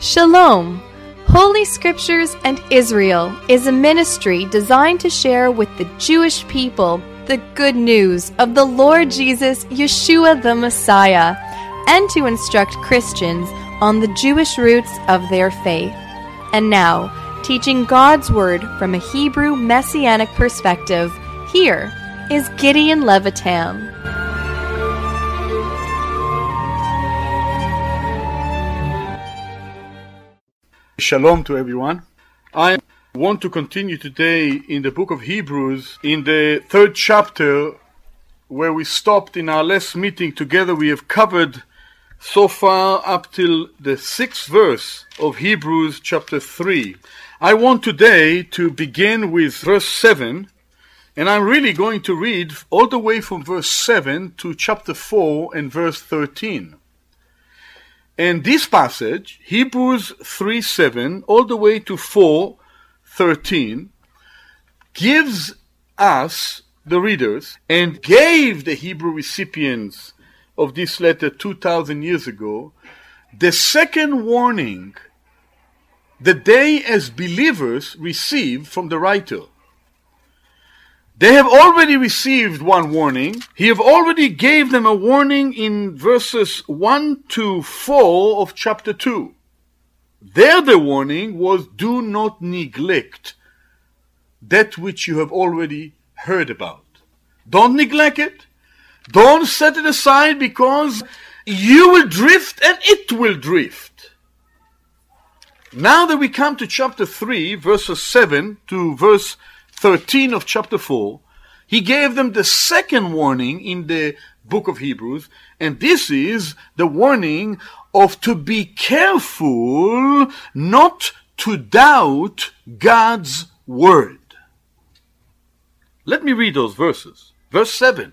Shalom! Holy Scriptures and Israel is a ministry designed to share with the Jewish people the good news of the Lord Jesus, Yeshua the Messiah, and to instruct Christians on the Jewish roots of their faith. And now, teaching God's Word from a Hebrew Messianic perspective, here is Gideon Levitam. Shalom to everyone. I want to continue today in the book of Hebrews, in the 3rd chapter, where we stopped in our last meeting together. We have covered so far up till the 6th verse of Hebrews chapter 3. I want today to begin with verse 7, and I'm really going to read all the way from verse 7 to chapter 4 and verse 13. And this passage, Hebrews 3:7, all the way to 4:13, gives us, the readers, and gave the Hebrew recipients of this letter 2,000 years ago, the second warning that they as believers receive from the writer. They have already received one warning. He have already gave them a warning in verses 1 to 4 of chapter 2. There the warning was, do not neglect that which you have already heard about. Don't neglect it. Don't set it aside, because you will drift and it will drift. Now that we come to chapter 3, verses 7 to verse 13 of chapter 4, he gave them the second warning in the book of Hebrews, and this is the warning of to be careful not to doubt God's word. Let me read those verses. Verse 7.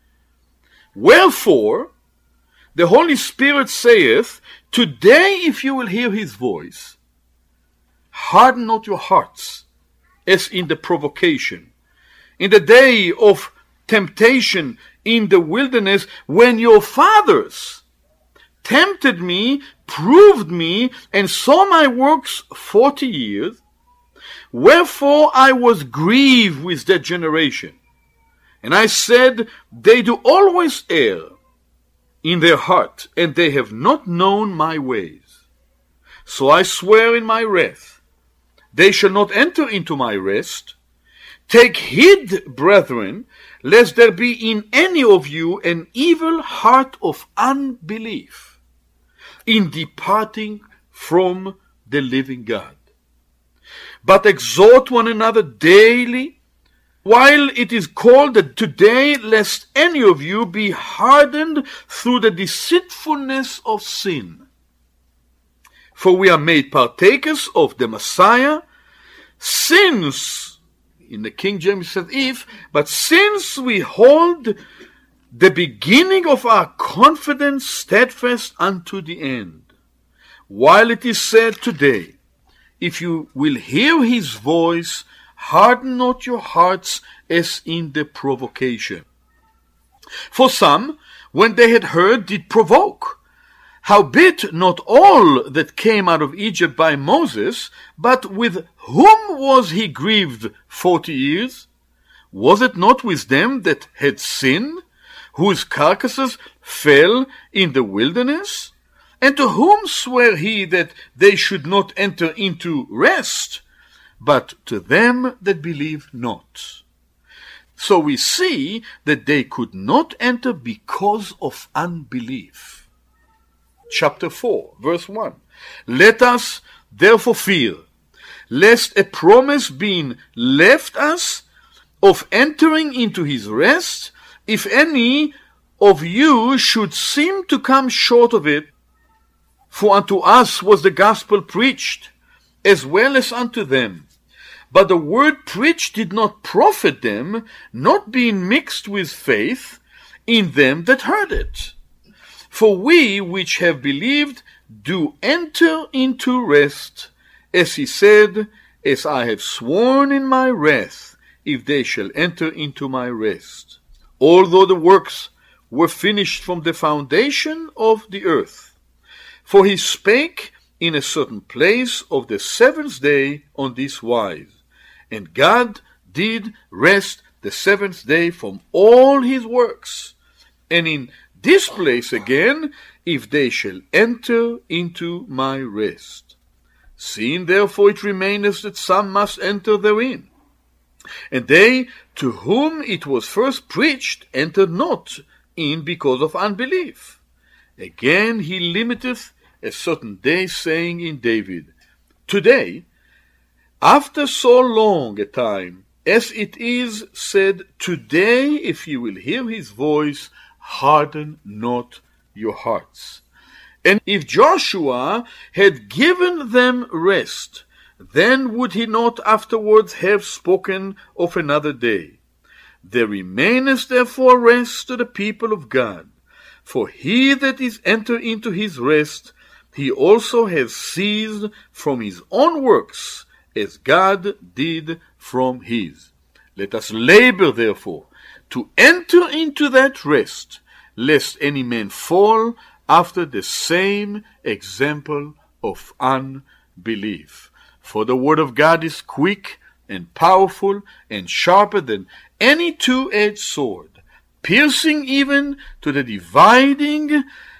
Wherefore, the Holy Spirit saith, today if you will hear his voice, harden not your hearts, as in the provocation, in the day of temptation in the wilderness, when your fathers tempted me, proved me, and saw my works 40 years. Wherefore I was grieved with that generation. And I said, they do always err in their heart, and they have not known my ways. So I swear in my wrath, they shall not enter into my rest. Take heed, brethren, lest there be in any of you an evil heart of unbelief in departing from the living God. But exhort one another daily, while it is called that today, lest any of you be hardened through the deceitfulness of sin. For we are made partakers of the Messiah, since, in the King James says if, but since we hold the beginning of our confidence steadfast unto the end. While it is said today, if you will hear his voice, harden not your hearts as in the provocation. For some, when they had heard, did provoke. Howbeit not all that came out of Egypt by Moses, but with whom was he grieved 40 years? Was it not with them that had sinned, whose carcasses fell in the wilderness? And to whom sware he that they should not enter into rest? But to them that believe not. So we see that they could not enter because of unbelief. Chapter 4, verse 1. Let us therefore fear, lest a promise being left us of entering into his rest, if any of you should seem to come short of it. For unto us was the gospel preached, as well as unto them. But the word preached did not profit them, not being mixed with faith in them that heard it. For we which have believed do enter into rest, as he said, as I have sworn in my wrath, if they shall enter into my rest. Although the works were finished from the foundation of the earth. For he spake in a certain place of the seventh day on this wise. And God did rest the seventh day from all his works. And in this place again, if they shall enter into my rest. Seeing therefore it remaineth that some must enter therein. And they to whom it was first preached entered not in because of unbelief. Again he limiteth a certain day, saying in David, Today, after so long a time, as it is said, Today, if you will hear his voice, harden not your hearts. And if Joshua had given them rest, then would he not afterwards have spoken of another day? There remaineth therefore rest to the people of God. For he that is entered into his rest, he also has ceased from his own works, as God did from his. Let us labor therefore to enter into that rest, lest any man fall after the same example of unbelief. For the word of God is quick and powerful and sharper than any two-edged sword, piercing even to the dividing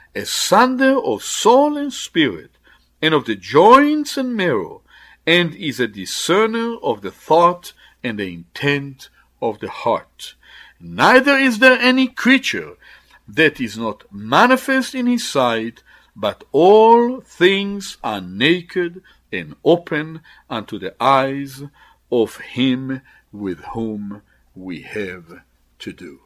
asunder of soul and spirit, and of the joints and marrow, and is a discerner of the thought and the intent of the heart. Neither is there any creature that is not manifest in his sight, but all things are naked and open unto the eyes of him with whom we have to do.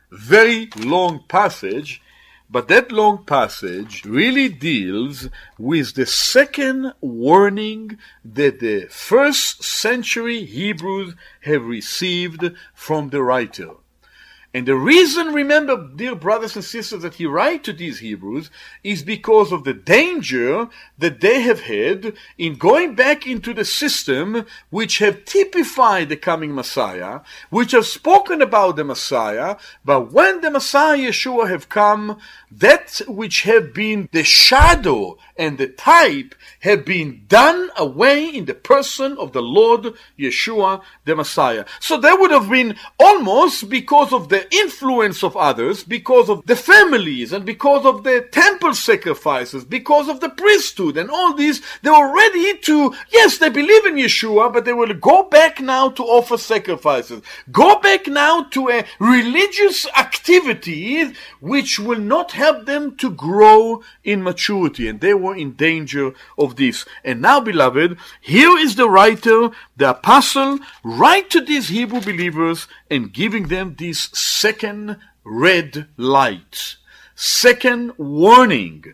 Very long passage, but that long passage really deals with the second warning that the first century Hebrews have received from the writer. And the reason, remember, dear brothers and sisters, that he writes to these Hebrews is because of the danger that they have had in going back into the system which have typified the coming Messiah, which have spoken about the Messiah, but when the Messiah Yeshua have come, that which have been the shadow and the type have been done away in the person of the Lord Yeshua the Messiah. So there would have been almost, because of the influence of others, because of the families and because of the temple sacrifices, because of the priesthood and all these, they were ready to, yes, they believe in Yeshua, but they will go back now to offer sacrifices. Go back now to a religious activity which will not help them to grow in maturity, and they were in danger of this. And now, beloved, here is the writer, the apostle, write to these Hebrew believers and giving them this second red light, second warning.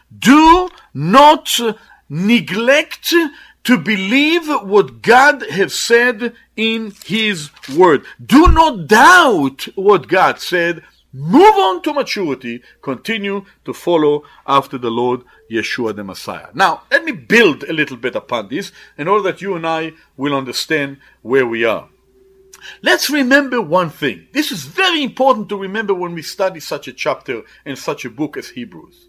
Do not neglect to believe what God has said in his word. Do not doubt what God said. Move on to maturity. Continue to follow after the Lord Yeshua the Messiah. Now, let me build a little bit upon this in order that you and I will understand where we are. Let's remember one thing. This is very important to remember when we study such a chapter and such a book as Hebrews.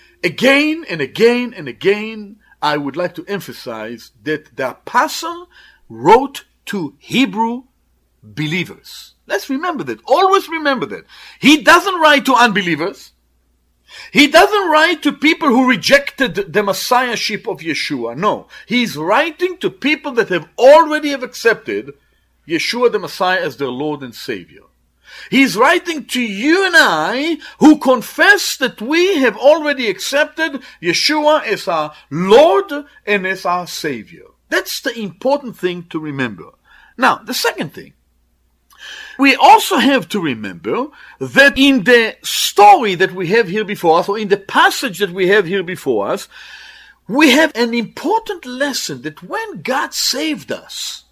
Again and again and again, I would like to emphasize that the apostle wrote to Hebrew believers. Let's remember that. Always remember that. He doesn't write to unbelievers. He doesn't write to people who rejected the messiahship of Yeshua. No. He's writing to people that have already accepted Yeshua the Messiah as their Lord and Savior. He's writing to you and I who confess that we have already accepted Yeshua as our Lord and as our Savior. That's the important thing to remember. Now, the second thing. We also have to remember that in the story that we have here before us, or in the passage that we have here before us, we have an important lesson that when God saved us,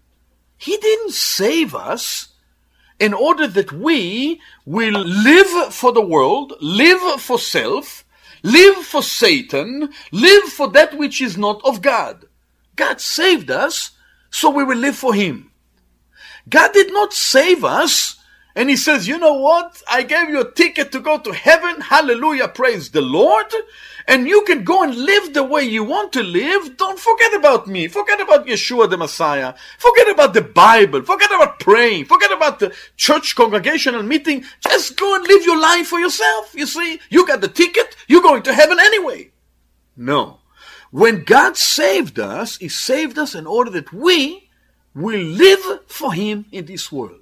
He didn't save us in order that we will live for the world, live for self, live for Satan, live for that which is not of God. God saved us so we will live for Him. God did not save us And he says, you know what? I gave you a ticket to go to heaven. Hallelujah, praise the Lord. And you can go and live the way you want to live. Don't forget about me. Forget about Yeshua the Messiah. Forget about the Bible. Forget about praying. Forget about the church congregational meeting. Just go and live your life for yourself. You see, you got the ticket. You're going to heaven anyway. No. When God saved us, He saved us in order that we will live for Him in this world.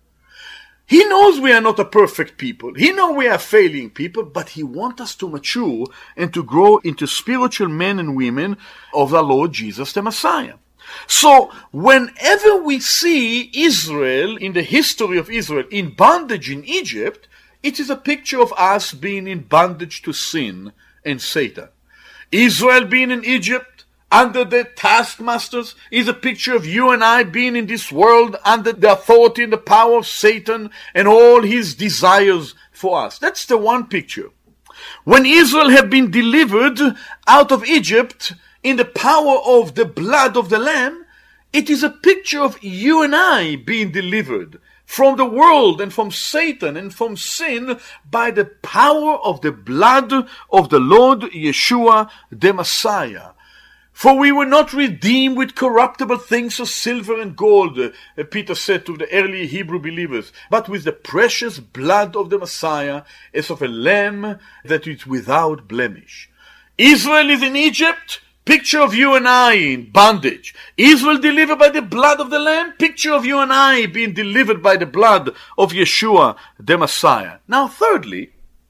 He knows we are not a perfect people. He knows we are failing people, but He wants us to mature and to grow into spiritual men and women of the Lord Jesus the Messiah. So, whenever we see Israel, in the history of Israel, in bondage in Egypt, it is a picture of us being in bondage to sin and Satan. Israel being in Egypt, under the taskmasters, is a picture of you and I being in this world under the authority and the power of Satan and all his desires for us. That's the one picture. When Israel had been delivered out of Egypt in the power of the blood of the Lamb, it is a picture of you and I being delivered from the world and from Satan and from sin by the power of the blood of the Lord Yeshua the Messiah. For we were not redeemed with corruptible things of silver and gold, Peter said to the early Hebrew believers, but with the precious blood of the Messiah, as of a lamb that is without blemish. Israel is in Egypt, picture of you and I in bondage. Israel delivered by the blood of the Lamb, picture of you and I being delivered by the blood of Yeshua the Messiah. Now thirdly,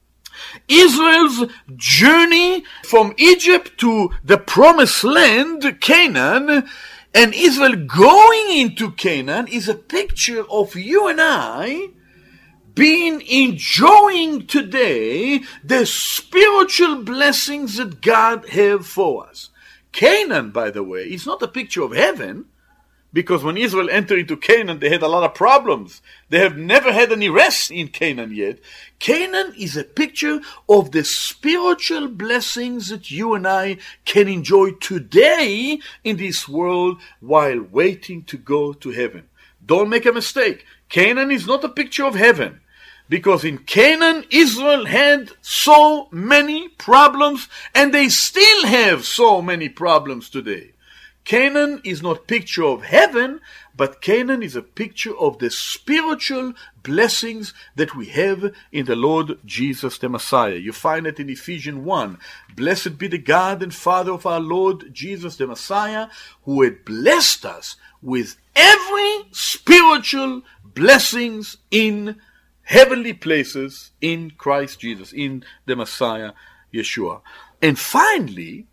Israel's journey from Egypt to the promised land, Canaan, and Israel going into Canaan is a picture of you and I being enjoying today the spiritual blessings that God has for us. Canaan, by the way, is not a picture of heaven, because when Israel entered into Canaan, they had a lot of problems. They have never had any rest in Canaan yet. Canaan is a picture of the spiritual blessings that you and I can enjoy today in this world while waiting to go to heaven. Don't make a mistake. Canaan is not a picture of heaven, because in Canaan, Israel had so many problems, and they still have so many problems today. Canaan is not a picture of heaven, but Canaan is a picture of the spiritual blessings that we have in the Lord Jesus the Messiah. You find it in Ephesians 1. Blessed be the God and Father of our Lord Jesus the Messiah, who had blessed us with every spiritual blessings in heavenly places in Christ Jesus, in the Messiah, Yeshua. And finally,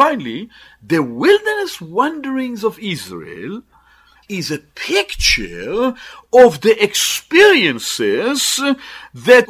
the wilderness wanderings of Israel is a picture of the experiences that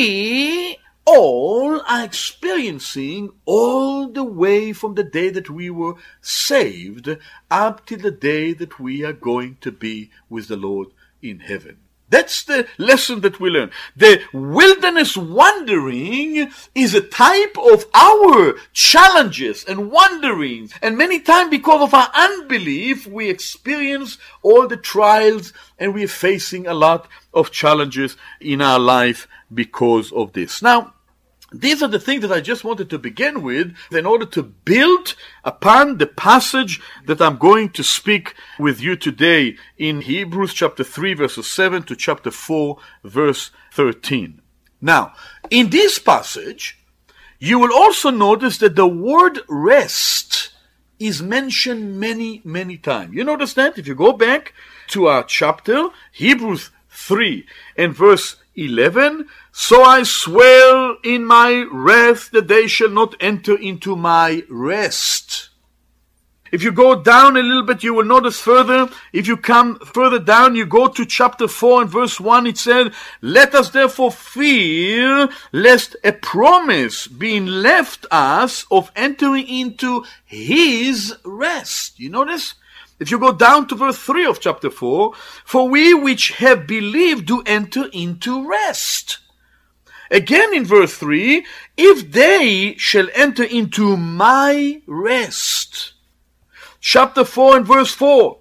we all are experiencing all the way from the day that we were saved up to the day that we are going to be with the Lord in heaven. That's the lesson that we learn. The wilderness wandering is a type of our challenges and wanderings. And many times because of our unbelief, we experience all the trials and we are facing a lot of challenges in our life because of this. Now, these are the things that I just wanted to begin with in order to build upon the passage that I'm going to speak with you today in Hebrews chapter 3 verses 7 to chapter 4 verse 13. Now, in this passage, you will also notice that the word rest is mentioned many, many times. You notice that? If you go back to our chapter, Hebrews 3 and verse 11, so I swear in my wrath that they shall not enter into my rest. If you go down a little bit, you will notice further, if you come further down, you go to chapter 4 and verse 1, it said, let us therefore fear, lest a promise being left us of entering into his rest. You notice? If you go down to verse 3 of chapter 4, for we which have believed do enter into rest. Again in verse 3, if they shall enter into my rest. Chapter 4 and verse 4,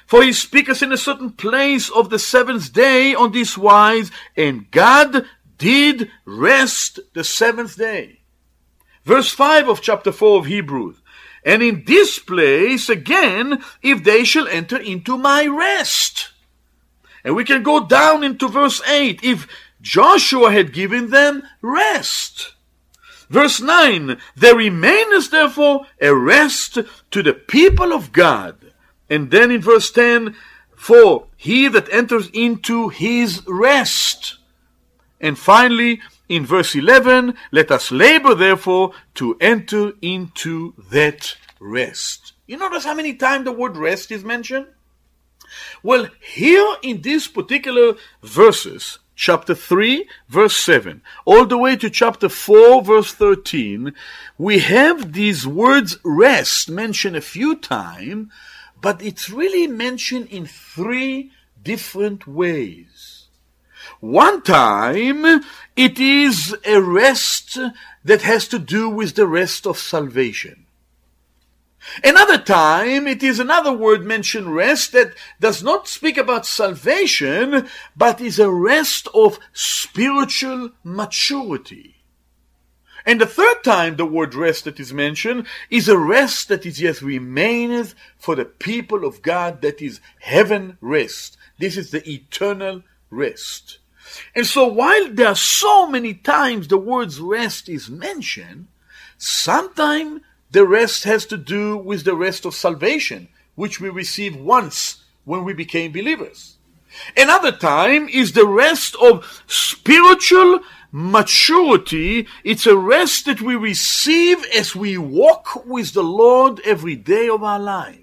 For he speaketh in a certain place of the seventh day on this wise, and God did rest the seventh day. Verse 5 of chapter 4 of Hebrews. And in this place again, if they shall enter into my rest. And we can go down into verse 8. If Joshua had given them rest. Verse 9. There remaineth therefore a rest to the people of God. And then in verse 10. For he that enters into his rest. And finally, in verse 11, let us labor therefore to enter into that rest. You notice how many times the word rest is mentioned? Well, here in these particular verses, chapter 3, verse 7, all the way to chapter 4, verse 13, we have these words rest mentioned a few times, but it's really mentioned in three different ways. One time, it is a rest that has to do with the rest of salvation. Another time, it is another word mentioned rest that does not speak about salvation, but is a rest of spiritual maturity. And the third time the word rest that is mentioned is a rest that is yet remaineth for the people of God, that is heaven rest. This is the eternal rest. And so while there are so many times the words rest is mentioned, sometimes the rest has to do with the rest of salvation, which we receive once when we became believers. Another time is the rest of spiritual maturity. It's a rest that we receive as we walk with the Lord every day of our life.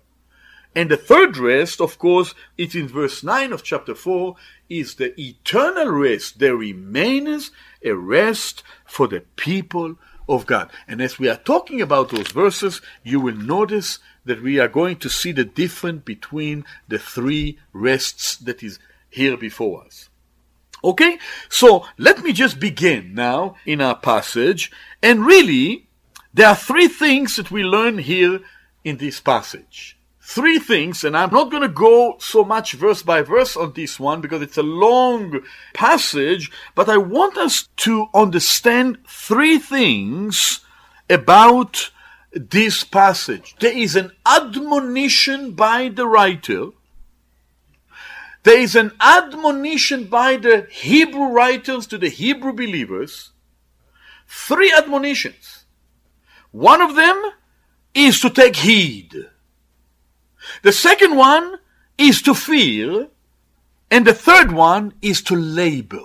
And the third rest, of course, it's in verse 9 of chapter 4, is the eternal rest. There remains a rest for the people of God. And as we are talking about those verses, you will notice that we are going to see the difference between the three rests that is here before us. Okay, so let me just begin now in our passage. And really, there are three things that we learn here in this passage. Three things, and I'm not going to go so much verse by verse on this one because it's a long passage, but I want us to understand three things about this passage. There is an admonition by the writer. There is an admonition by the Hebrew writers to the Hebrew believers. Three admonitions. One of them is to take heed. The second one is to fear, and the third one is to labor.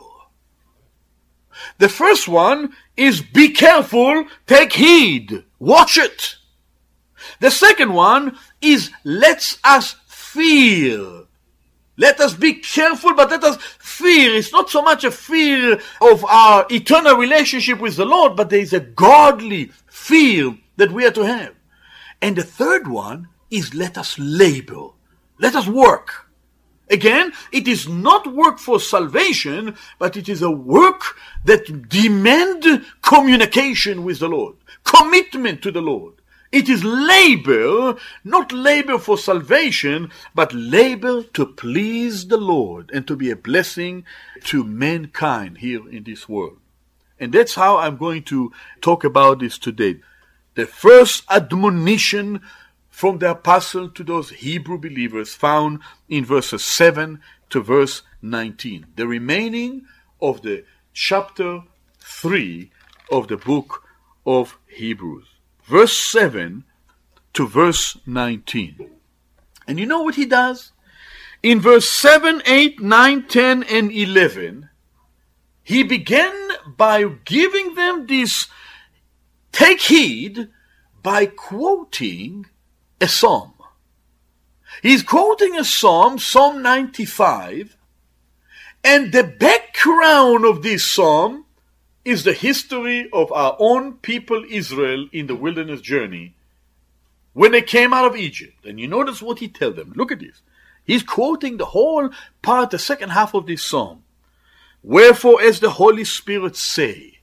The first one is be careful, take heed, watch it. The second one is let us fear. Let us be careful, but let us fear. It's not so much a fear of our eternal relationship with the Lord, but there is a godly fear that we are to have. And the third one is let us labor. Let us work. Again, it is not work for salvation, but it is a work that demands communication with the Lord, commitment to the Lord. It is labor, not labor for salvation, but labor to please the Lord and to be a blessing to mankind here in this world. And that's how I'm going to talk about this today. The first admonition from the apostle to those Hebrew believers found in verses 7 to verse 19. The remaining of the chapter 3 of the book of Hebrews. Verse 7 to verse 19. And you know what he does? In verse 7, 8, 9, 10, and 11, he began by giving them this take heed by quoting a psalm. He's quoting a psalm, Psalm 95, and the background of this psalm is the history of our own people Israel in the wilderness journey when they came out of Egypt. And you notice what he tells them. Look at this. He's quoting the whole part, the second half of this psalm. Wherefore, as the Holy Spirit say,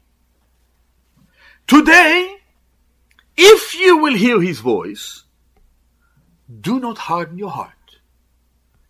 today, if you will hear his voice, do not harden your heart.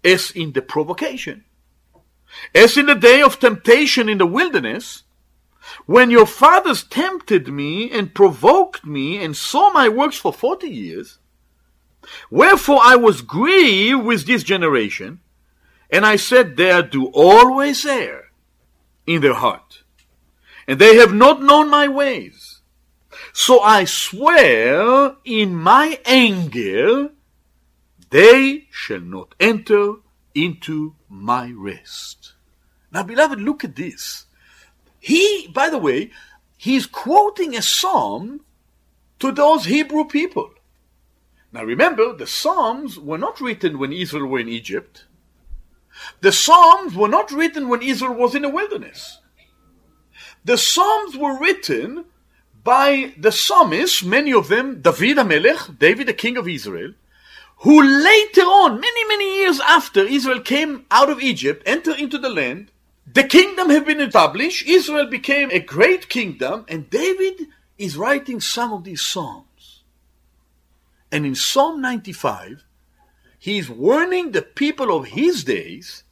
as in the provocation. As in the day of temptation in the wilderness, when your fathers tempted me and provoked me and saw my works for 40 years, wherefore I was grieved with this generation, and I said, they do always err in their heart, and they have not known my ways. So I swear in my anger, they shall not enter into my rest. Now, beloved, look at this. By the way, he's quoting a psalm to those Hebrew people. Now remember, the Psalms were not written when Israel were in Egypt. The Psalms were not written when Israel was in the wilderness. The Psalms were written by the psalmists, many of them, David HaMelech, David the king of Israel, who later on, many, many years after Israel came out of Egypt, entered into the land, the kingdom had been established, Israel became a great kingdom, and David is writing some of these psalms. And in Psalm 95, he is warning the people of his days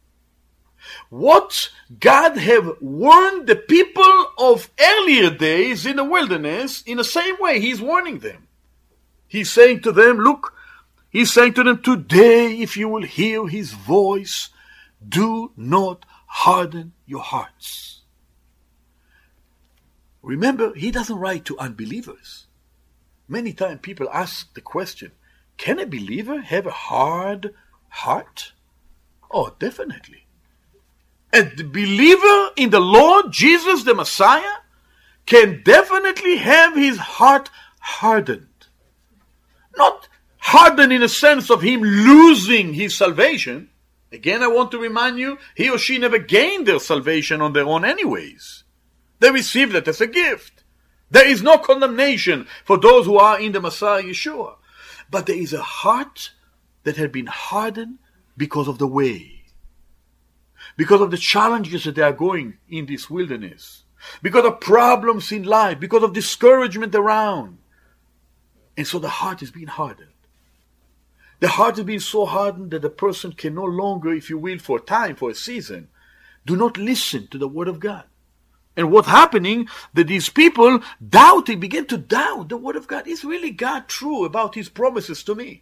what God have warned the people of earlier days in the wilderness. In the same way, he's warning them. He's saying to them, look, he's saying to them, today if you will hear his voice, do not harden your hearts. Remember, he doesn't write to unbelievers. Many times people ask the question, can a believer have a hard heart? Oh, definitely. A believer in the Lord Jesus the Messiah can definitely have his heart hardened. Not hardened in a sense of him losing his salvation. Again, I want to remind you, he or she never gained their salvation on their own anyways. They received it as a gift. There is no condemnation for those who are in the Messiah Yeshua. But there is a heart that had been hardened because of the way. Because of the challenges that they are going in this wilderness. Because of problems in life. Because of discouragement around. And so the heart is being hardened. The heart is being so hardened that the person can no longer, if you will, for a time, for a season, do not listen to the word of God. And what's happening, that these people begin to doubt the word of God. Is really God true about his promises to me?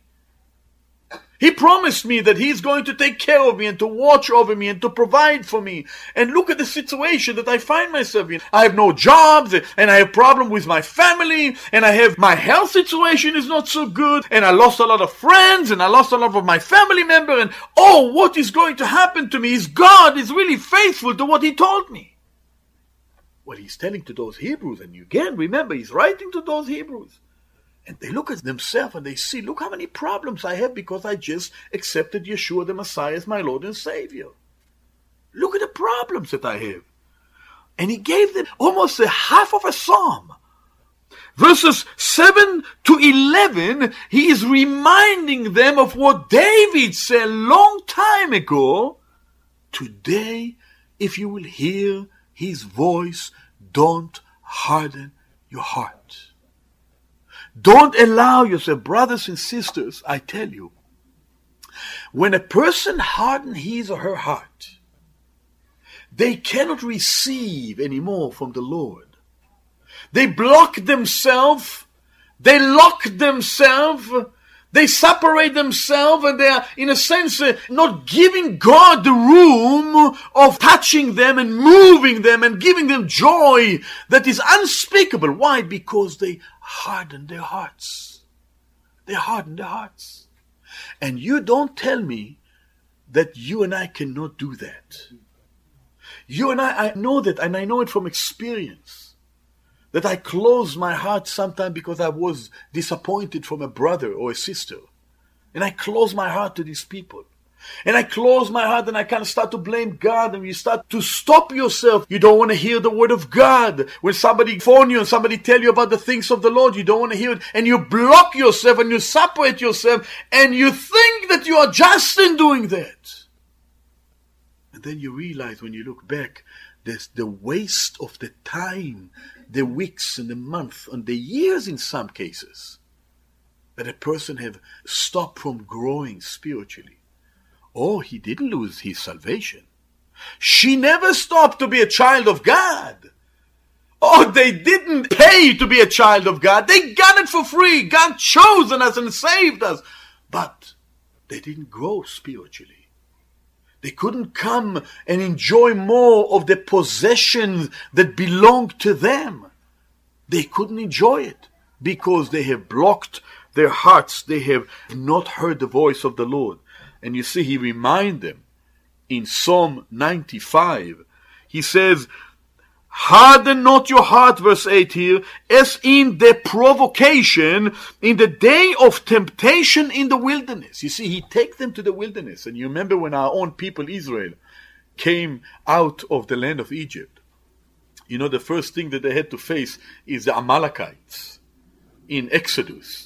He promised me that he's going to take care of me and to watch over me and to provide for me. And look at the situation that I find myself in. I have no jobs and I have problem with my family and my health situation is not so good and I lost a lot of friends and I lost a lot of my family members and what is going to happen to me? Is God is really faithful to what he told me? Well, he's telling to those Hebrews, and you again remember he's writing to those Hebrews. And they look at themselves and they see, look how many problems I have because I just accepted Yeshua the Messiah as my Lord and Savior. Look at the problems that I have. And he gave them almost a half of a psalm. Verses 7 to 11, he is reminding them of what David said a long time ago. Today, if you will hear his voice, don't harden your heart. Don't allow yourself, brothers and sisters, I tell you, when a person hardens his or her heart, they cannot receive anymore from the Lord. They block themselves, they lock themselves, they separate themselves, and they are, in a sense, not giving God the room of touching them and moving them and giving them joy that is unspeakable. Why? Because they harden their hearts. They harden their hearts. And you don't tell me that you and I cannot do that. You and I know that, and I know it from experience, that I close my heart sometimes because I was disappointed from a brother or a sister. And I close my heart to these people. And I close my heart and I kind of start to blame God, and you start to stop yourself. You don't want to hear the word of God. When somebody phone you and somebody tell you about the things of the Lord, you don't want to hear it. And you block yourself and you separate yourself and you think that you are just in doing that. And then you realize when you look back, there's the waste of the time, the weeks and the months and the years in some cases that a person have stopped from growing spiritually. Oh, he didn't lose his salvation. She never stopped to be a child of God. Oh, they didn't pay to be a child of God. They got it for free. God chosen us and saved us. But they didn't grow spiritually. They couldn't come and enjoy more of the possessions that belonged to them. They couldn't enjoy it because they have blocked their hearts. They have not heard the voice of the Lord. And you see, he reminds them in Psalm 95. He says, harden not your heart, verse 8 here, as in the provocation, in the day of temptation in the wilderness. You see, he takes them to the wilderness. And you remember when our own people, Israel, came out of the land of Egypt. You know, the first thing that they had to face is the Amalekites in Exodus.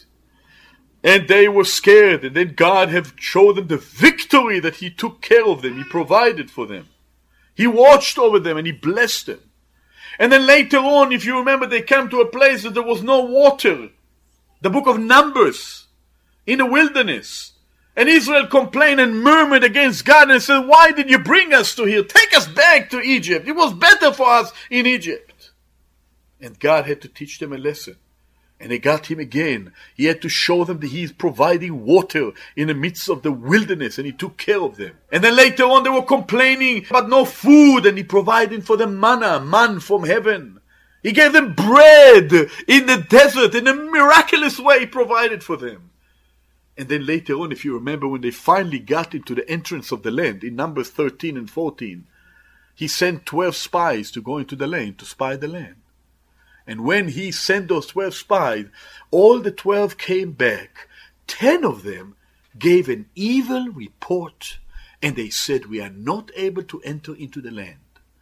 And they were scared. And then God had showed them the victory that he took care of them. He provided for them. He watched over them and he blessed them. And then later on, if you remember, they came to a place that there was no water. The book of Numbers, in the wilderness. And Israel complained and murmured against God and said, why did you bring us to here? Take us back to Egypt. It was better for us in Egypt. And God had to teach them a lesson. And they got him again. He had to show them that he is providing water in the midst of the wilderness, and he took care of them. And then later on they were complaining about no food, and he provided for them man from heaven. He gave them bread in the desert. In a miraculous way he provided for them. And then later on, if you remember, when they finally got into the entrance of the land, in Numbers 13 and 14, he sent 12 spies to go into the land, to spy the land. And when he sent those 12 spies, all the 12 came back. 10 of them gave an evil report, and they said, we are not able to enter into the land.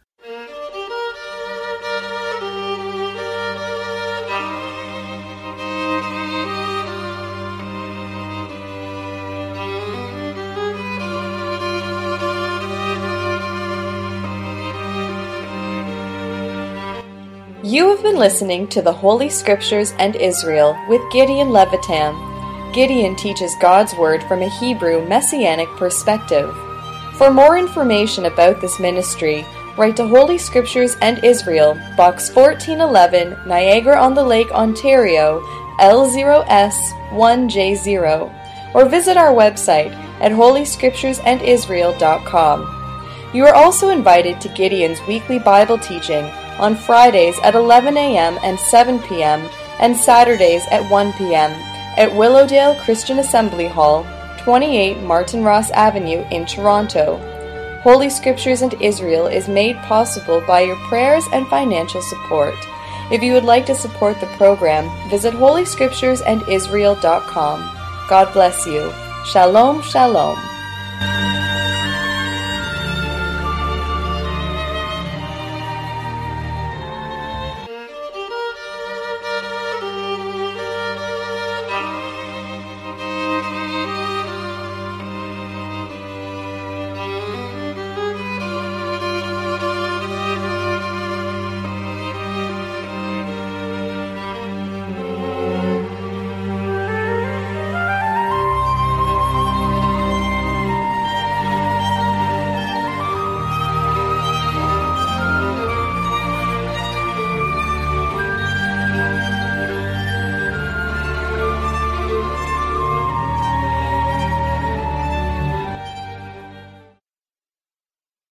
You have been listening to the Holy Scriptures and Israel with Gideon Levitam. Gideon teaches God's Word from a Hebrew Messianic perspective. For more information about this ministry, write to Holy Scriptures and Israel, Box 1411, Niagara-on-the-Lake, Ontario, L0S1J0, or visit our website at holyscripturesandisrael.com. You are also invited to Gideon's weekly Bible teaching on Fridays at 11 a.m. and 7 p.m. and Saturdays at 1 p.m. at Willowdale Christian Assembly Hall, 28 Martin Ross Avenue in Toronto. Holy Scriptures and Israel is made possible by your prayers and financial support. If you would like to support the program, visit holyscripturesandisrael.com. God bless you. Shalom, shalom.